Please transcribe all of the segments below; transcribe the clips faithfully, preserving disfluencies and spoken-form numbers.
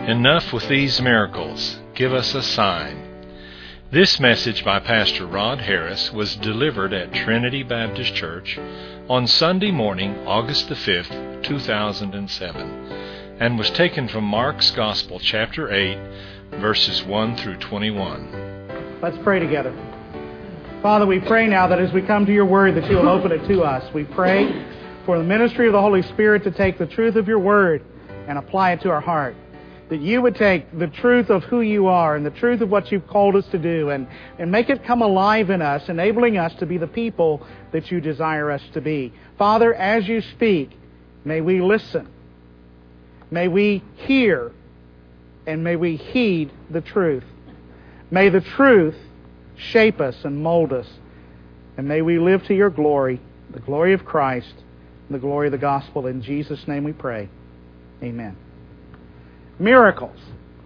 Enough with these miracles. Give us a sign. This message by Pastor Rod Harris was delivered at Trinity Baptist Church on Sunday morning, August the fifth, two thousand seven, and was taken from Mark's Gospel, chapter eight, verses one through twenty-one. Let's pray together. Father, we pray now that as we come to your word, that you will open it to us. We pray for the ministry of the Holy Spirit to take the truth of your word and apply it to our heart. That you would take the truth of who you are and the truth of what you've called us to do and, and make it come alive in us, enabling us to be the people that you desire us to be. Father, as you speak, may we listen. May we hear, and may we heed the truth. May the truth shape us and mold us. And may we live to your glory, the glory of Christ, and the glory of the gospel. In Jesus' name we pray. Amen. Miracles.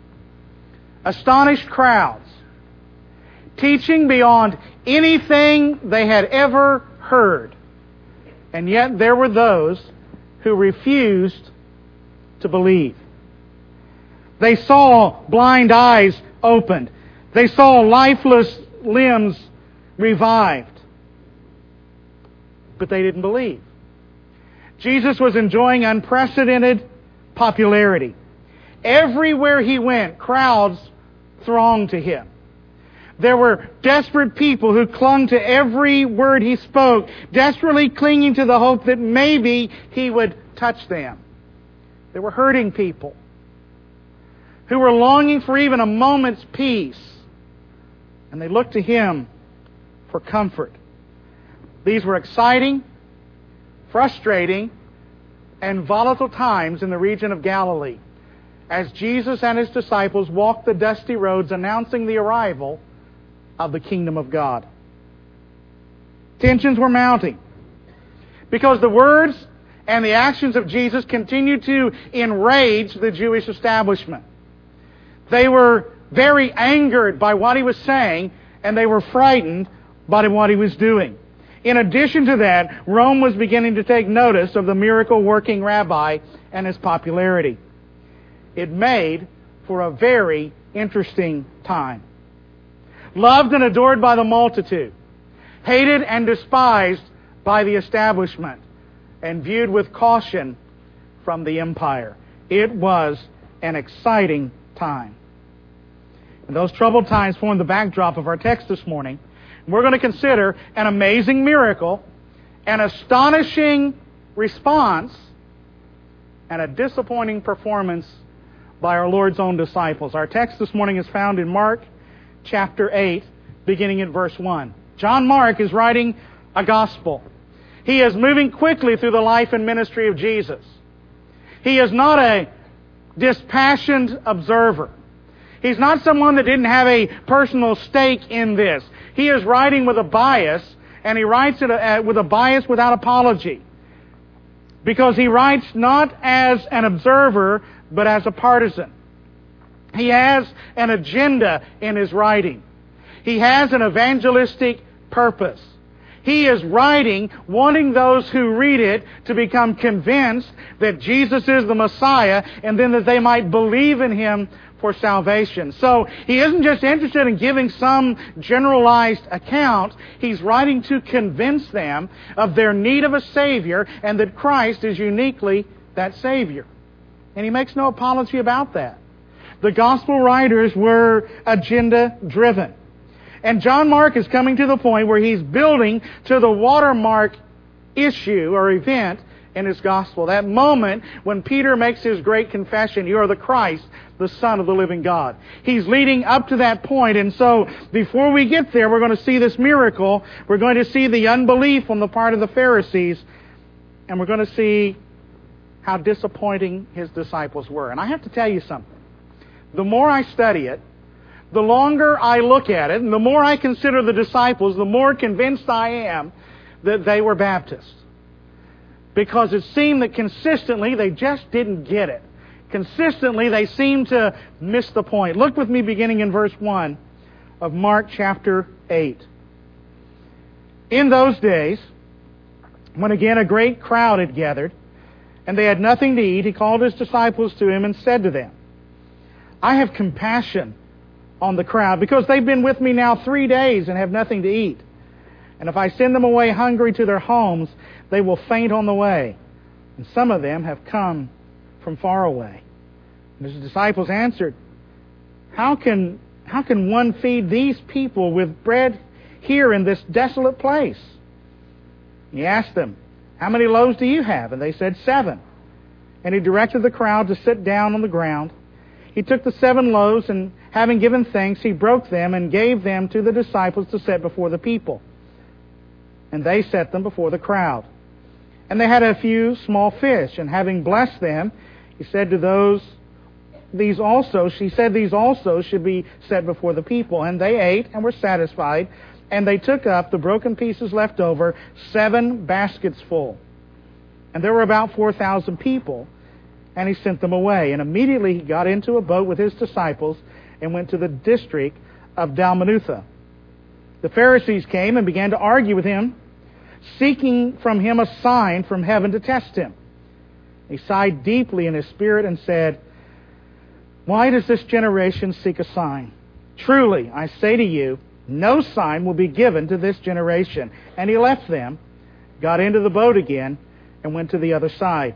Astonished crowds. Teaching beyond anything they had ever heard. And yet there were those who refused to believe. They saw blind eyes opened. They saw lifeless limbs revived. But they didn't believe. Jesus was enjoying unprecedented popularity. Everywhere he went, crowds thronged to him. There were desperate people who clung to every word he spoke, desperately clinging to the hope that maybe he would touch them. There were hurting people who were longing for even a moment's peace, and they looked to him for comfort. These were exciting, frustrating, and volatile times in the region of Galilee, as Jesus and his disciples walked the dusty roads announcing the arrival of the kingdom of God. Tensions were mounting because the words and the actions of Jesus continued to enrage the Jewish establishment. They were very angered by what he was saying, and they were frightened by what he was doing. In addition to that, Rome was beginning to take notice of the miracle-working rabbi and his popularity. It made for a very interesting time. Loved and adored by the multitude, hated and despised by the establishment, and viewed with caution from the empire. It was an exciting time. And those troubled times form the backdrop of our text this morning. We're going to consider an amazing miracle, an astonishing response, and a disappointing performance by our Lord's own disciples. Our text this morning is found in Mark chapter eight, beginning at verse one. John Mark is writing a gospel. He is moving quickly through the life and ministry of Jesus. He is not a dispassionate observer. He's not someone that didn't have a personal stake in this. He is writing with a bias, and he writes it with a bias without apology. Because he writes not as an observer, but as a partisan. He has an agenda in his writing. He has an evangelistic purpose. He is writing wanting those who read it to become convinced that Jesus is the Messiah, and then that they might believe in Him for salvation. So he isn't just interested in giving some generalized account. He's writing to convince them of their need of a Savior, and that Christ is uniquely that Savior. And he makes no apology about that. The gospel writers were agenda-driven. And John Mark is coming to the point where he's building to the watermark issue or event in his gospel. That moment when Peter makes his great confession, "You are the Christ, the Son of the living God." He's leading up to that point. And so before we get there, we're going to see this miracle. We're going to see the unbelief on the part of the Pharisees. And we're going to see how disappointing his disciples were. And I have to tell you something. The more I study it, the longer I look at it, and the more I consider the disciples, the more convinced I am that they were Baptists. Because it seemed that consistently they just didn't get it. Consistently they seemed to miss the point. Look with me beginning in verse one of Mark chapter eight. In those days, when again a great crowd had gathered, and they had nothing to eat, he called his disciples to him and said to them, I have compassion on the crowd because they've been with me now three days and have nothing to eat. And if I send them away hungry to their homes, they will faint on the way. And some of them have come from far away." And his disciples answered, How can, how can one feed these people with bread here in this desolate place?" He asked them, "How many loaves do you have?" And they said, "Seven." And he directed the crowd to sit down on the ground. He took the seven loaves, and having given thanks, he broke them and gave them to the disciples to set before the people. And they set them before the crowd. And they had a few small fish, and having blessed them, he said to those, these also, she said these also should be set before the people. And they ate and were satisfied, and they took up the broken pieces left over, seven baskets full. And there were about four thousand people, and he sent them away. And immediately he got into a boat with his disciples and went to the district of Dalmanutha. The Pharisees came and began to argue with him, seeking from him a sign from heaven to test him. He sighed deeply in his spirit and said, "Why does this generation seek a sign? Truly, I say to you, no sign will be given to this generation." And he left them, got into the boat again, and went to the other side.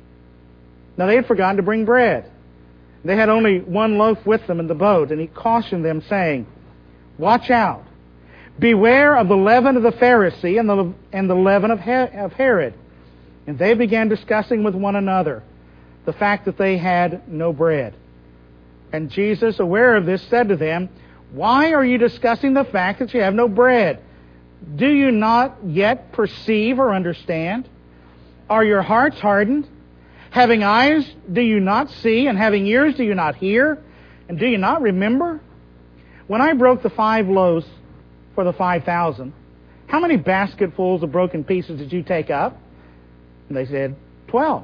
Now they had forgotten to bring bread. They had only one loaf with them in the boat, and he cautioned them, saying, "Watch out. Beware of the leaven of the Pharisee and the, and the leaven of, He- of Herod." And they began discussing with one another the fact that they had no bread. And Jesus, aware of this, said to them, "Why are you discussing the fact that you have no bread? Do you not yet perceive or understand? Are your hearts hardened? Having eyes, do you not see? And having ears, do you not hear? And do you not remember? When I broke the five loaves for the five thousand, how many basketfuls of broken pieces did you take up?" And they said, "Twelve."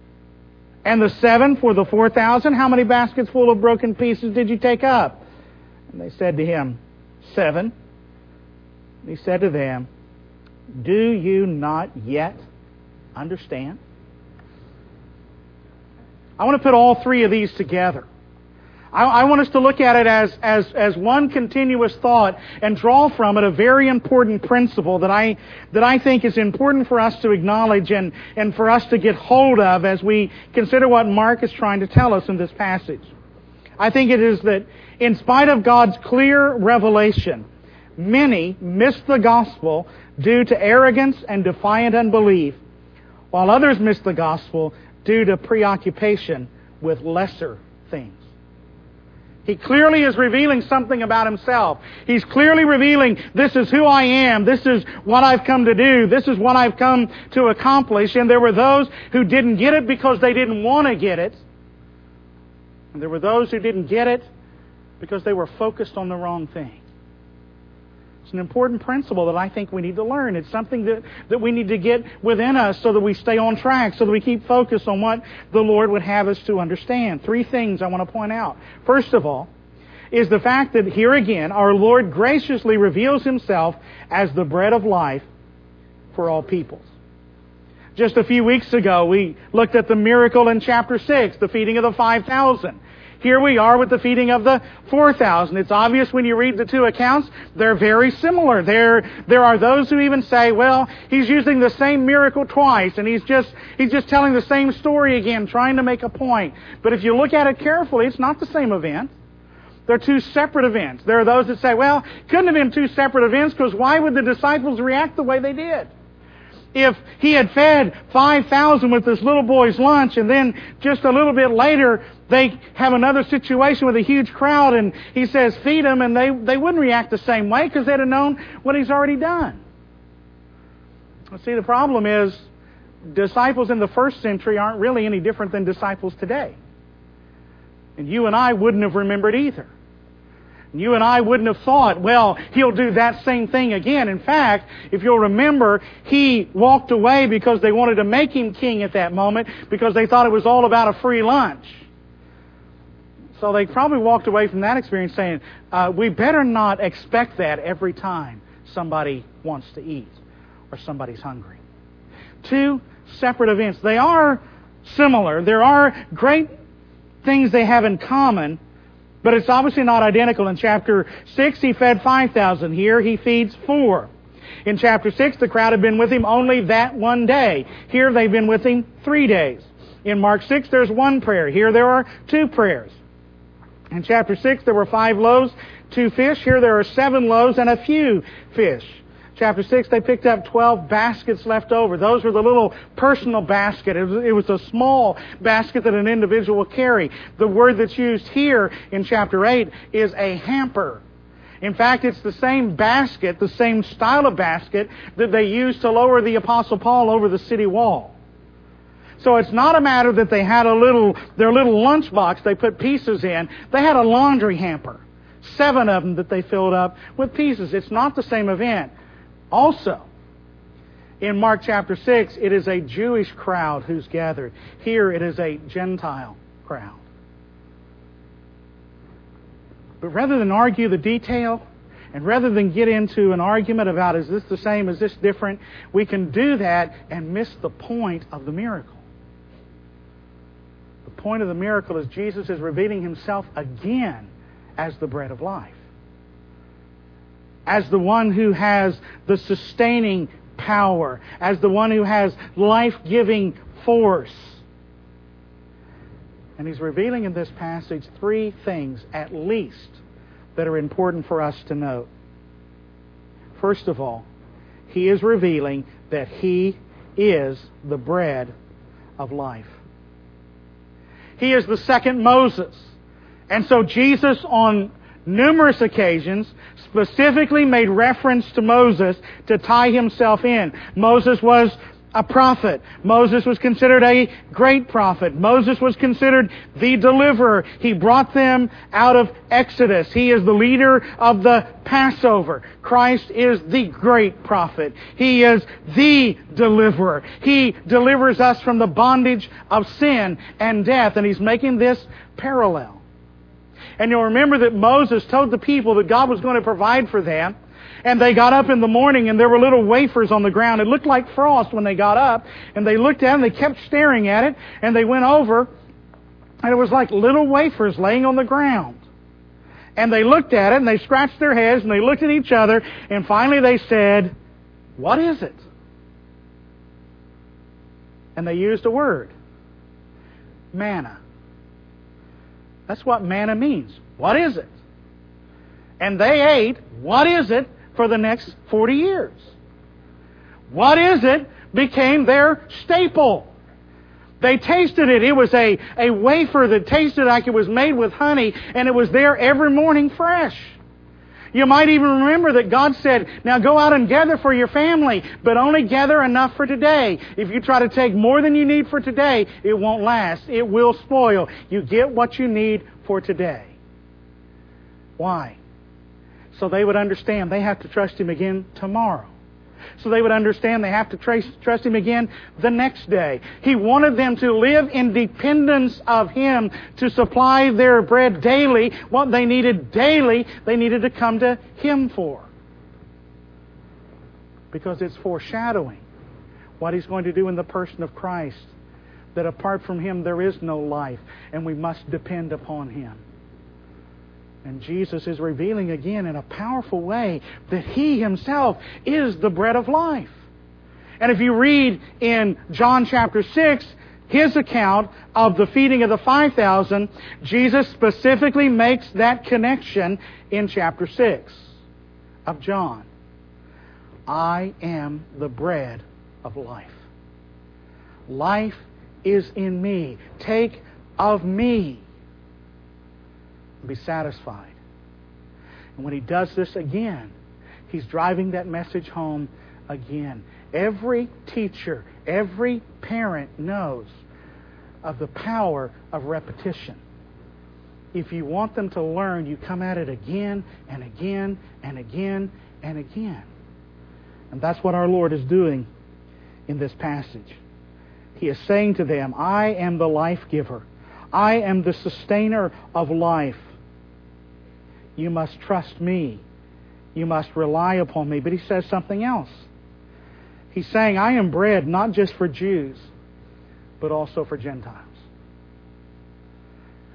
"And the seven for the four thousand, how many baskets full of broken pieces did you take up?" And they said to him, "Seven." And he said to them, "Do you not yet understand?" I want to put all three of these together. I, I want us to look at it as, as, as one continuous thought and draw from it a very important principle that I, that I think is important for us to acknowledge and, and for us to get hold of as we consider what Mark is trying to tell us in this passage. I think it is that in spite of God's clear revelation, many miss the gospel due to arrogance and defiant unbelief, while others miss the gospel due to preoccupation with lesser things. He clearly is revealing something about himself. He's clearly revealing, this is who I am, this is what I've come to do, this is what I've come to accomplish. And there were those who didn't get it because they didn't want to get it. And there were those who didn't get it because they were focused on the wrong thing. It's an important principle that I think we need to learn. It's something that, that we need to get within us so that we stay on track, so that we keep focused on what the Lord would have us to understand. Three things I want to point out. First of all, is the fact that here again, our Lord graciously reveals Himself as the bread of life for all peoples. Just a few weeks ago, we looked at the miracle in chapter six, the feeding of the five thousand. Here we are with the feeding of the four thousand. It's obvious when you read the two accounts, they're very similar. There, there are those who even say, well, he's using the same miracle twice, and he's just, he's just telling the same story again, trying to make a point. But if you look at it carefully, it's not the same event. They're two separate events. There are those that say, well, couldn't have been two separate events because why would the disciples react the way they did? If he had fed five thousand with this little boy's lunch and then just a little bit later they have another situation with a huge crowd and he says, feed them, and they, they wouldn't react the same way because they'd have known what he's already done. Well, see, the problem is disciples in the first century aren't really any different than disciples today. And you and I wouldn't have remembered either. You and I wouldn't have thought, well, he'll do that same thing again. In fact, if you'll remember, he walked away because they wanted to make him king at that moment because they thought it was all about a free lunch. So they probably walked away from that experience saying, uh, we better not expect that every time somebody wants to eat or somebody's hungry. Two separate events. They are similar. There are great things they have in common, But it's obviously not identical. In chapter six, He fed five thousand. Here, He feeds four. In chapter six, the crowd had been with Him only that one day. Here, they've been with Him three days. In Mark six, there's one prayer. Here, there are two prayers. In chapter six, there were five loaves, two fish. Here, there are seven loaves and a few fish. Chapter six, they picked up twelve baskets left over. Those were the little personal basket. It was, it was a small basket that an individual will carry. The word that's used here in chapter eight is a hamper. In fact, it's the same basket, the same style of basket that they used to lower the Apostle Paul over the city wall. So it's not a matter that they had a little, their little lunchbox they put pieces in. They had a laundry hamper. Seven of them that they filled up with pieces. It's not the same event. Also, in Mark chapter six, it is a Jewish crowd who's gathered. Here it is a Gentile crowd. But rather than argue the detail, and rather than get into an argument about is this the same, is this different, we can do that and miss the point of the miracle. The point of the miracle is Jesus is revealing Himself again as the bread of life. As the one who has the sustaining power, as the one who has life-giving force. And He's revealing in this passage three things, at least, that are important for us to note. First of all, He is revealing that He is the bread of life. He is the second Moses. And so Jesus, on numerous occasions, specifically made reference to Moses to tie himself in. Moses was a prophet. Moses was considered a great prophet. Moses was considered the deliverer. He brought them out of Exodus. He is the leader of the Passover. Christ is the great prophet. He is the deliverer. He delivers us from the bondage of sin and death. And He's making this parallel. And you'll remember that Moses told the people that God was going to provide for them. And they got up in the morning and there were little wafers on the ground. It looked like frost when they got up. And they looked at it and they kept staring at it. And they went over and it was like little wafers laying on the ground. And they looked at it and they scratched their heads and they looked at each other. And finally they said, "What is it?" And they used a word. Manna. That's what manna means. What is it? And they ate, what is it, for the next forty years. What is it became their staple. They tasted it. It was a, a wafer that tasted like it was made with honey, and it was there every morning fresh. You might even remember that God said, now go out and gather for your family, but only gather enough for today. If you try to take more than you need for today, it won't last. It will spoil. You get what you need for today. Why? So they would understand they have to trust Him again tomorrow. So they would understand they have to trace, trust Him again the next day. He wanted them to live in dependence of Him to supply their bread daily. What they needed daily, they needed to come to Him for. Because it's foreshadowing what He's going to do in the person of Christ. That apart from Him there is no life, and we must depend upon Him. And Jesus is revealing again in a powerful way that He Himself is the bread of life. And if you read in John chapter six, His account of the feeding of the five thousand, Jesus specifically makes that connection in chapter six of John. I am the bread of life. Life is in me. Take of me. Be satisfied. And when He does this again, He's driving that message home again. Every teacher, every parent knows of the power of repetition. If you want them to learn, you come at it again and again and again and again. And that's what our Lord is doing in this passage. He is saying to them, I am the life giver. I am the sustainer of life. You must trust me. You must rely upon me. But He says something else. He's saying, I am bread not just for Jews, but also for Gentiles.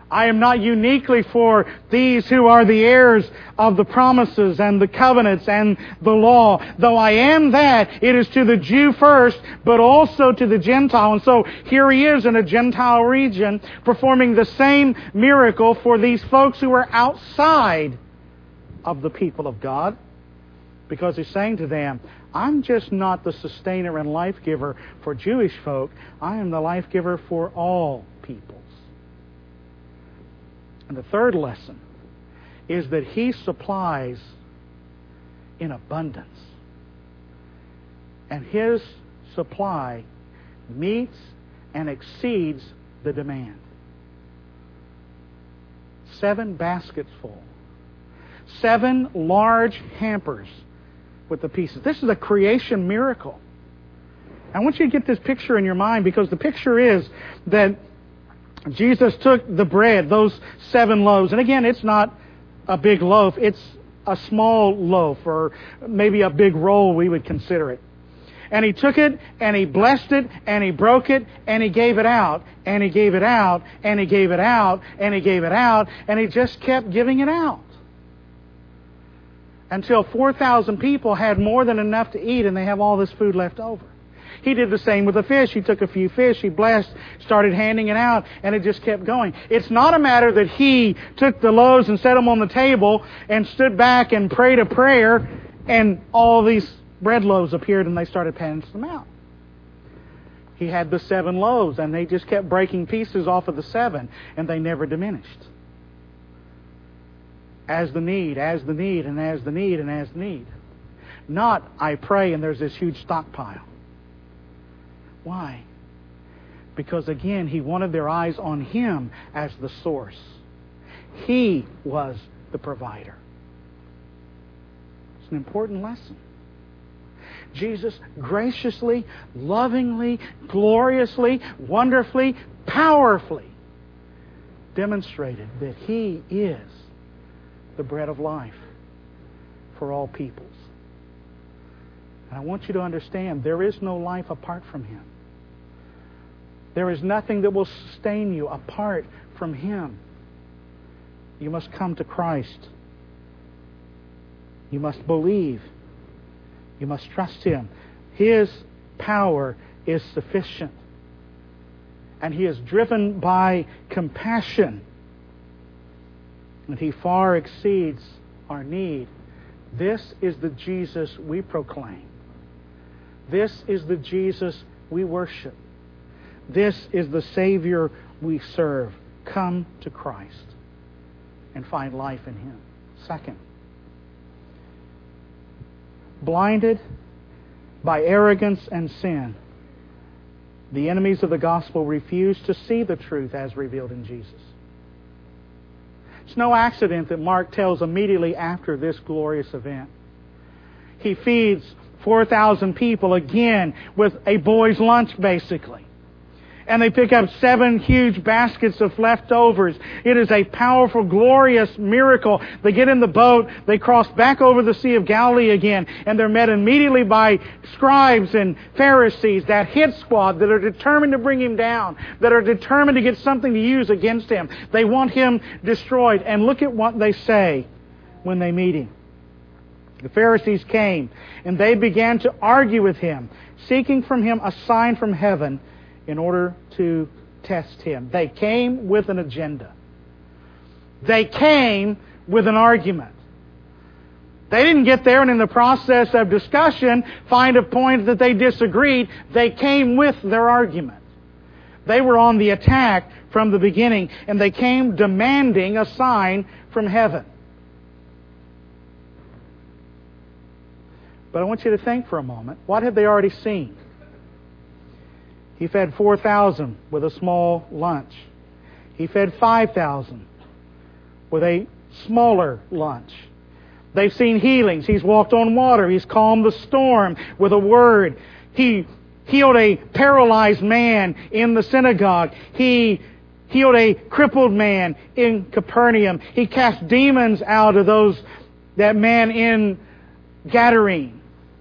I am not uniquely for these who are the heirs of the promises and the covenants and the law. Though I am that, it is to the Jew first, but also to the Gentile. And so here He is in a Gentile region performing the same miracle for these folks who are outside of the people of God. Because He's saying to them, I'm just not the sustainer and life giver for Jewish folk. I am the life giver for all peoples. And the third lesson is that He supplies in abundance. And His supply meets and exceeds the demand. Seven baskets full. Seven large hampers with the pieces. This is a creation miracle. I want you to get this picture in your mind, because the picture is that Jesus took the bread, those seven loaves, and again, it's not a big loaf, it's a small loaf, or maybe a big roll we would consider it. And He took it, and He blessed it, and He broke it, and He gave it out, and He gave it out, and He gave it out, and He gave it out, and He just kept giving it out. Until four thousand people had more than enough to eat, and they have all this food left over. He did the same with the fish. He took a few fish, He blessed, started handing it out, and it just kept going. It's not a matter that He took the loaves and set them on the table and stood back and prayed a prayer, and all these bread loaves appeared and they started passing them out. He had the seven loaves, and they just kept breaking pieces off of the seven, and they never diminished. As the need, as the need, and as the need, and as the need. Not, I pray, and there's this huge stockpile. Why? Because again, He wanted their eyes on Him as the source. He was the provider. It's an important lesson. Jesus graciously, lovingly, gloriously, wonderfully, powerfully demonstrated that He is the bread of life for all peoples. And I want you to understand, there is no life apart from Him. There is nothing that will sustain you apart from Him. You must come to Christ. You must believe. You must trust Him. His power is sufficient. And He is driven by compassion. And He far exceeds our need. This is the Jesus we proclaim. This is the Jesus we worship. This is the Savior we serve. Come to Christ and find life in Him. Second, blinded by arrogance and sin, the enemies of the gospel refuse to see the truth as revealed in Jesus. It's no accident that Mark tells immediately after this glorious event. He feeds four thousand people again with a boy's lunch, basically. And they pick up seven huge baskets of leftovers. It is a powerful, glorious miracle. They get in the boat, they cross back over the Sea of Galilee again, and they're met immediately by scribes and Pharisees, that hit squad that are determined to bring Him down, that are determined to get something to use against Him. They want Him destroyed. And look at what they say when they meet Him. The Pharisees came, and they began to argue with Him, seeking from Him a sign from heaven, in order to test Him. They came with an agenda. They came with an argument. They didn't get there and in the process of discussion find a point that they disagreed. They came with their argument. They were on the attack from the beginning, and they came demanding a sign from heaven. But I want you to think for a moment, what had they already seen? He fed four thousand with a small lunch. He fed five thousand with a smaller lunch. They've seen healings. He's walked on water. He's calmed the storm with a word. He healed a paralyzed man in the synagogue. He healed a crippled man in Capernaum. He cast demons out of those that man in Gadarene.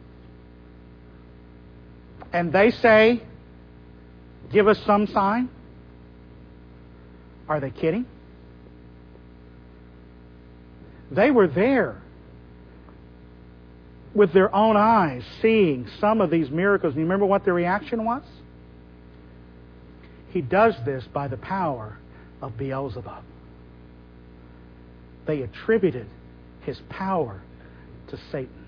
And they say, give us some sign. Are they kidding? They were there with their own eyes seeing some of these miracles. And you remember what their reaction was? He does this by the power of Beelzebub. They attributed his power to Satan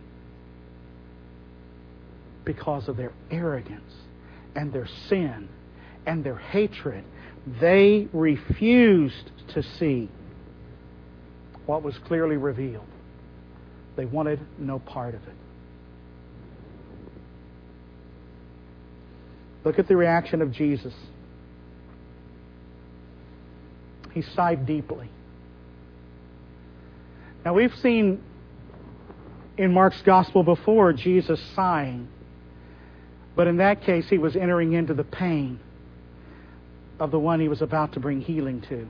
because of their arrogance and their sin and their hatred. They refused to see what was clearly revealed. They wanted no part of it. Look at the reaction of Jesus. He sighed deeply. Now, we've seen in Mark's Gospel before Jesus sighing, but in that case he was entering into the pain of the one he was about to bring healing to.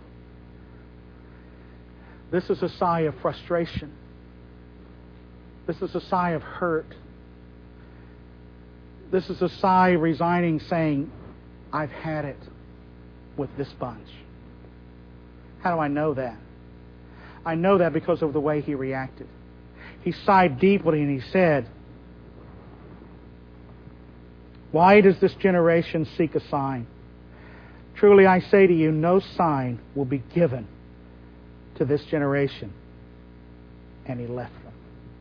This is a sigh of frustration. This is a sigh of hurt. This is a sigh resigning, saying, I've had it with this bunch. How do I know that? I know that because of the way he reacted. He sighed deeply and he said, why does this generation seek a sign? Truly I say to you, no sign will be given to this generation. And he left them.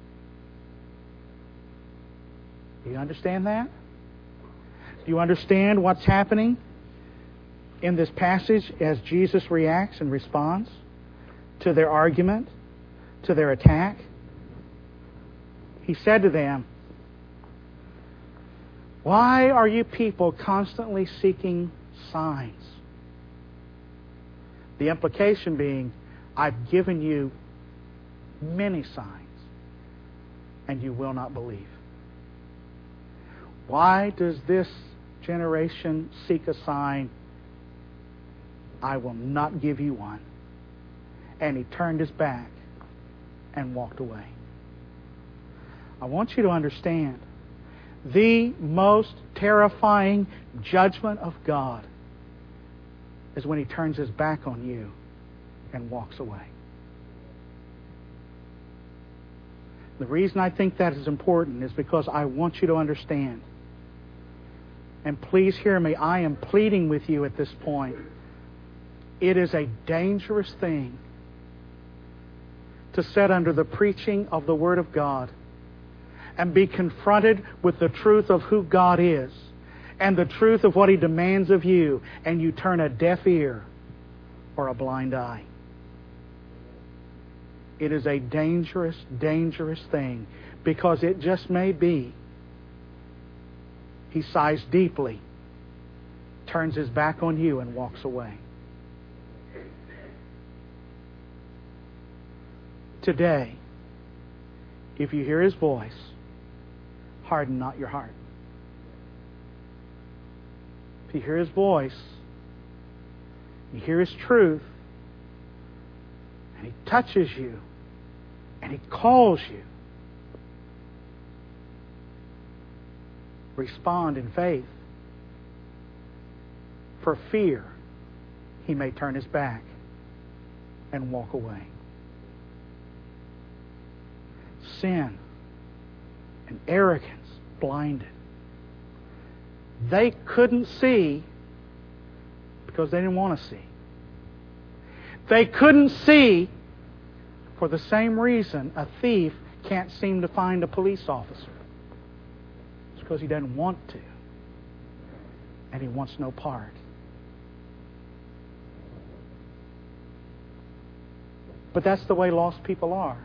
Do you understand that? Do you understand what's happening in this passage as Jesus reacts and responds to their argument, to their attack? He said to them, why are you people constantly seeking signs? The implication being, I've given you many signs, and you will not believe. Why does this generation seek a sign? I will not give you one. And he turned his back and walked away. I want you to understand, the most terrifying judgment of God is when he turns his back on you and walks away. The reason I think that is important is because I want you to understand. And please hear me, I am pleading with you at this point. It is a dangerous thing to sit under the preaching of the Word of God and be confronted with the truth of who God is and the truth of what He demands of you, and you turn a deaf ear or a blind eye. It is a dangerous, dangerous thing, because it just may be He sighs deeply, turns His back on you, and walks away. Today, if you hear His voice, harden not your heart. If you hear His voice, you hear His truth, and He touches you, and He calls you, respond in faith. For fear, he may turn his back and walk away. Sin and arrogance blinded. They couldn't see because they didn't want to see. They couldn't see for the same reason a thief can't seem to find a police officer. It's because he doesn't want to. And he wants no part. But that's the way lost people are.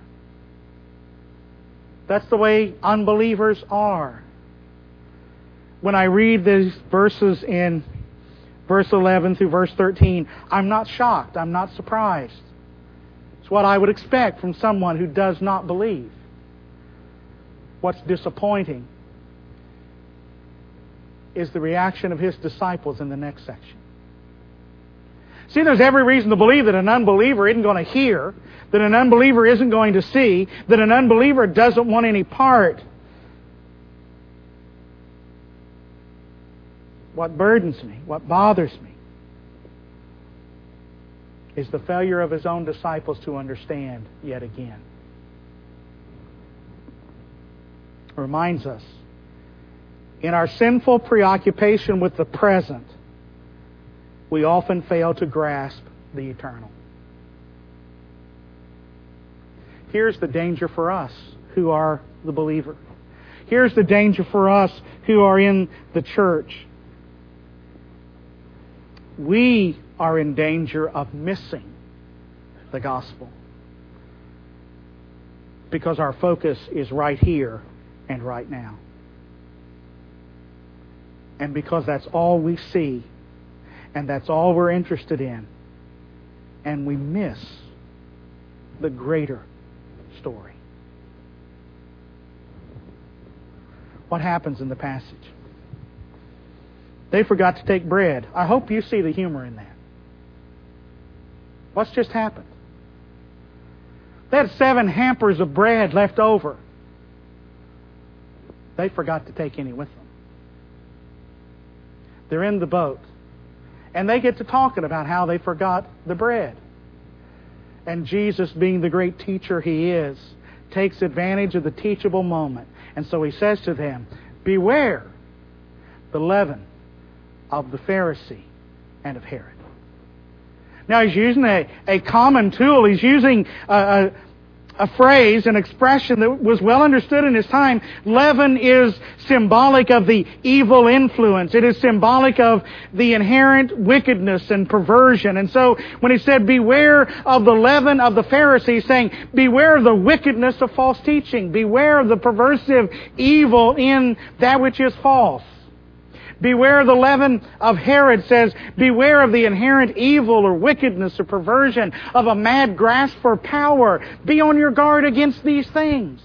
That's the way unbelievers are. When I read these verses in verse eleven through verse thirteen, I'm not shocked. I'm not surprised. It's what I would expect from someone who does not believe. What's disappointing is the reaction of His disciples in the next section. See, there's every reason to believe that an unbeliever isn't going to hear, that an unbeliever isn't going to see, that an unbeliever doesn't want any part. What burdens me, what bothers me, is the failure of His own disciples to understand yet again. reminds us, in our sinful preoccupation with the present, we often fail to grasp the eternal. Here's the danger for us who are the believer. Here's the danger for us who are in the church. We are in danger of missing the gospel because our focus is right here and right now. And because that's all we see and that's all we're interested in, and we miss the greater story. What happens in the passage? They forgot to take bread. I hope you see the humor in that. What's just happened? They had seven hampers of bread left over. They forgot to take any with them. They're in the boat. And they get to talking about how they forgot the bread. And Jesus, being the great teacher He is, takes advantage of the teachable moment. And so He says to them, beware the leaven of the Pharisee and of Herod. Now He's using a, a common tool. He's using a, a, a phrase, an expression that was well understood in His time. Leaven is symbolic of the evil influence. It is symbolic of the inherent wickedness and perversion. And so when He said, beware of the leaven of the Pharisees, saying, beware of the wickedness of false teaching. Beware of the perversive evil in that which is false. Beware of the leaven of Herod, says, beware of the inherent evil or wickedness or perversion of a mad grasp for power. Be on your guard against these things.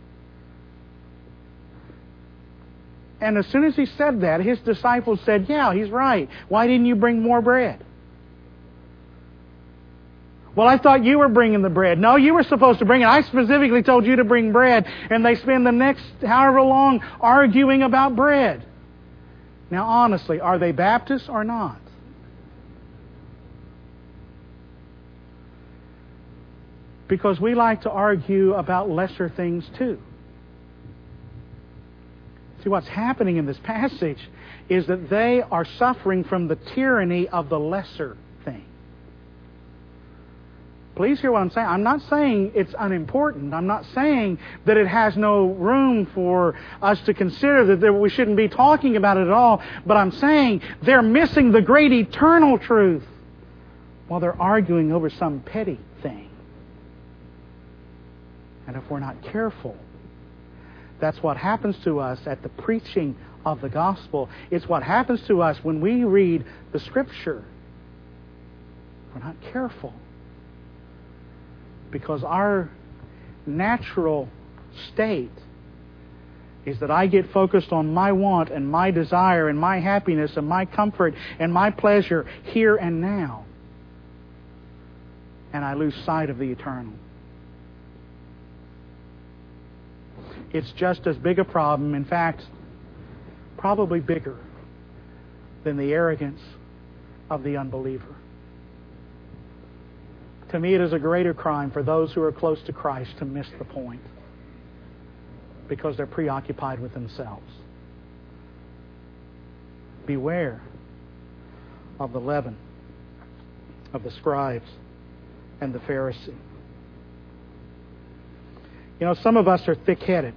And as soon as He said that, His disciples said, yeah, He's right. Why didn't you bring more bread? Well, I thought you were bringing the bread. No, you were supposed to bring it. I specifically told you to bring bread. And they spend the next however long arguing about bread. Now, honestly, are they Baptists or not? Because we like to argue about lesser things too. See, what's happening in this passage is that they are suffering from the tyranny of the lesser thing. Please hear what I'm saying. I'm not saying it's unimportant. I'm not saying that it has no room for us to consider, that we shouldn't be talking about it at all. But I'm saying they're missing the great eternal truth while they're arguing over some petty thing. And if we're not careful, that's what happens to us at the preaching of the gospel. It's what happens to us when we read the Scripture. If we're not careful. Because our natural state is that I get focused on my want and my desire and my happiness and my comfort and my pleasure here and now. And I lose sight of the eternal. It's just as big a problem, in fact, probably bigger than the arrogance of the unbeliever. To me, it is a greater crime for those who are close to Christ to miss the point because they're preoccupied with themselves. Beware of the leaven of the scribes and the Pharisee. You know, some of us are thick-headed,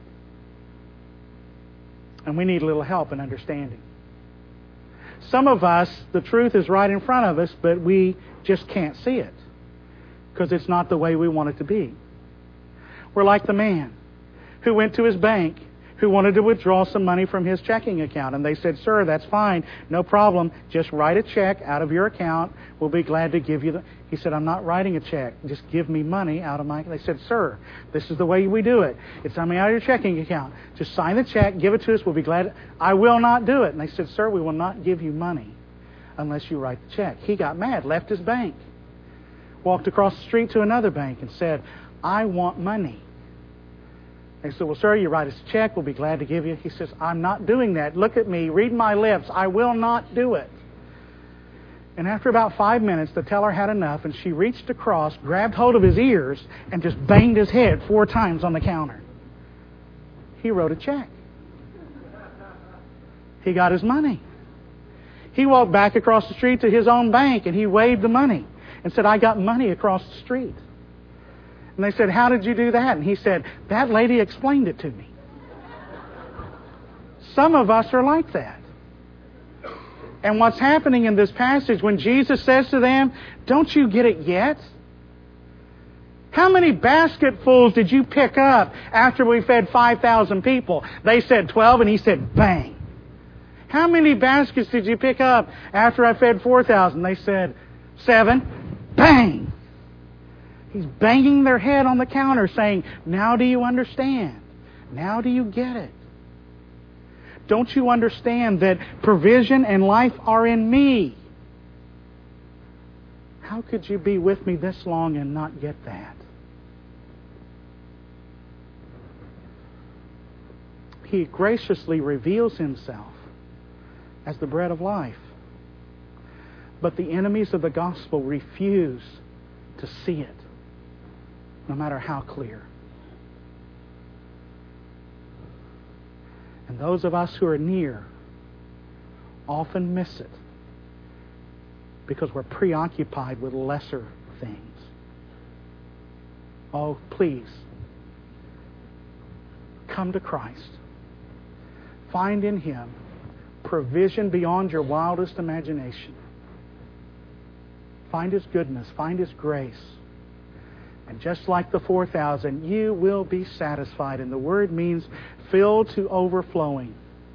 and we need a little help in understanding. Some of us, the truth is right in front of us, but we just can't see it because it's not the way we want it to be. We're like the man who went to his bank who wanted to withdraw some money from his checking account. And they said, sir, that's fine. No problem. Just write a check out of your account. We'll be glad to give you the... He said, I'm not writing a check. Just give me money out of my... They said, sir, this is the way we do it. It's coming out of your checking account. Just sign the check, give it to us. We'll be glad... I will not do it. And they said, sir, we will not give you money unless you write the check. He got mad, left his bank, walked across the street to another bank and said, I want money. They said, well, sir, you write us a check. We'll be glad to give you. He says, I'm not doing that. Look at me. Read my lips. I will not do it. And after about five minutes, the teller had enough, and she reached across, grabbed hold of his ears, and just banged his head four times on the counter. He wrote a check. He got his money. He walked back across the street to his own bank and he waved the money and said, I got money across the street. And they said, how did you do that? And he said, that lady explained it to me. Some of us are like that. And what's happening in this passage when Jesus says to them, don't you get it yet? How many basketfuls did you pick up after we fed five thousand people? They said twelve and he said, bang. How many baskets did you pick up after I fed four thousand? They said, seven. Bang! He's banging their head on the counter saying, now do you understand? Now do you get it? Don't you understand that provision and life are in me? How could you be with me this long and not get that? He graciously reveals Himself as the bread of life. But the enemies of the gospel refuse to see it, no matter how clear. And those of us who are near often miss it because we're preoccupied with lesser things. Oh, please, come to Christ. Find in Him provision beyond your wildest imagination. Find His goodness. Find His grace. And just like the four thousand, you will be satisfied. And the word means filled to overflowing.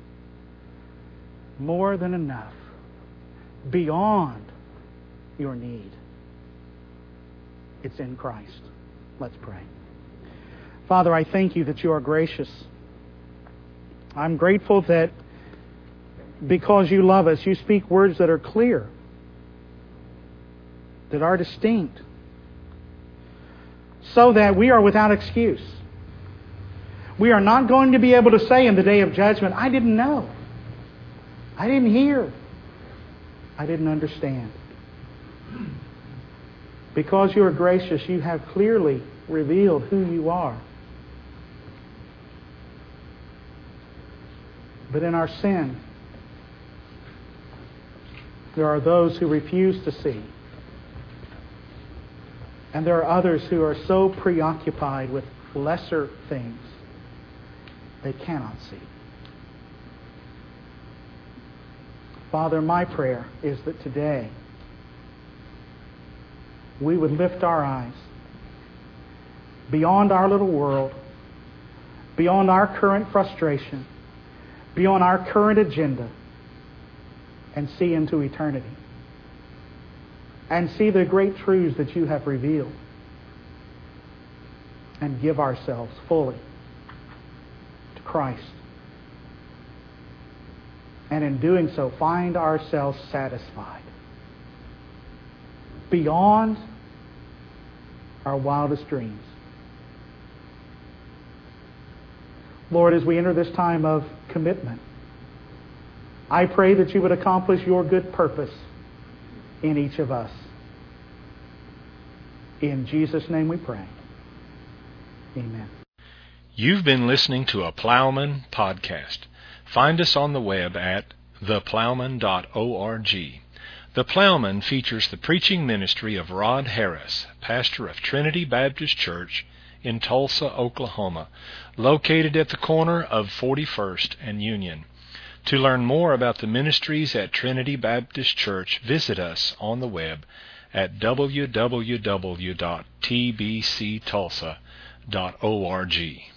More than enough. Beyond your need. It's in Christ. Let's pray. Father, I thank You that You are gracious. I'm grateful that because You love us, You speak words that are clear, that are distinct, so that we are without excuse. We are not going to be able to say in the day of judgment, I didn't know. I didn't hear. I didn't understand. Because You are gracious, You have clearly revealed who You are. But in our sin, there are those who refuse to see. And there are others who are so preoccupied with lesser things, they cannot see. Father, my prayer is that today we would lift our eyes beyond our little world, beyond our current frustration, beyond our current agenda, and see into eternity. And see the great truths that You have revealed. And give ourselves fully to Christ. And in doing so, find ourselves satisfied. Beyond our wildest dreams. Lord, as we enter this time of commitment, I pray that You would accomplish Your good purpose in each of us. In Jesus' name we pray. Amen. You've been listening to a Plowman podcast. Find us on the web at the plowman dot org. The Plowman features the preaching ministry of Rod Harris, pastor of Trinity Baptist Church in Tulsa, Oklahoma, located at the corner of forty-first and Union. To learn more about the ministries at Trinity Baptist Church, visit us on the web at w w w dot t b c tulsa dot org.